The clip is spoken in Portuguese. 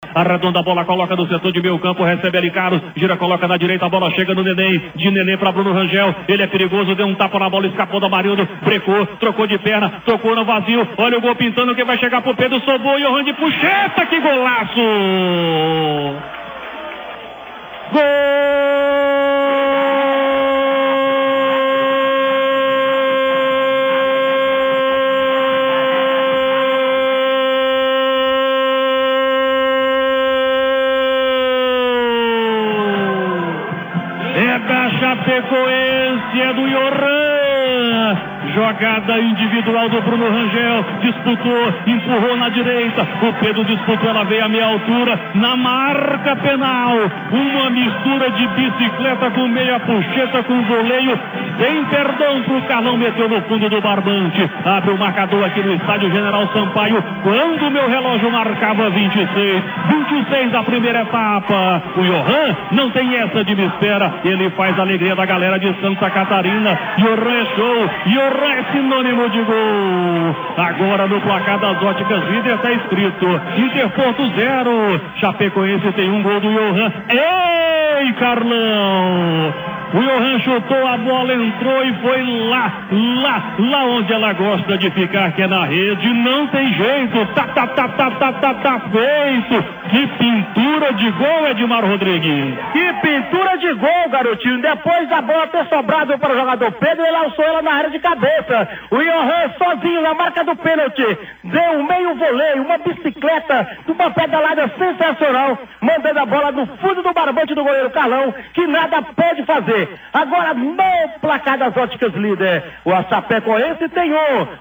arredonda a bola, coloca no setor de meio campo, recebe ali Carlos, gira, coloca na direita, a bola chega no Neném, de Neném para Bruno Rangel, ele é perigoso, deu um tapa na bola, escapou do Amarildo, brecou, trocou de perna, tocou no vazio, olha o gol pintando, que vai chegar pro Pedro, sobrou, Johan de puxeta, que golaço! Gol! É da Chapecoense, é do Johan. Jogada individual do Bruno Rangel, disputou, empurrou na direita, o Pedro disputou, ela veio a meia altura, na marca penal, uma mistura de bicicleta com meia puxeta, com voleio, sem perdão pro Carlão, meteu no fundo do barbante, abre o marcador aqui no estádio General Sampaio, quando o meu relógio marcava 26 da primeira etapa, o Johan não tem essa de me espera, ele faz a alegria da galera de Santa Catarina, Johan é show, Johan é sinônimo de gol. Agora no placar das Óticas Líder está escrito Interponto 0. Chapecoense tem um gol do Johan. Ei, Carlão! O Johan chutou, a bola entrou e foi lá onde ela gosta de ficar, que é na rede. Não tem jeito. Tá feito. Que pintura de gol, Edmar Rodrigues. Que pintura de gol, garotinho. Depois da bola ter sobrado para o jogador Pedro, ele lançou ela na área de cabeça. O Johan sozinho na marca do pênalti. Deu um meio voleio, uma bicicleta, uma pedalada sensacional, mandando a bola no fundo do barbante do goleiro Carlão, que nada pode fazer. Agora no placar das Óticas Líder, o Chapecoense tem um,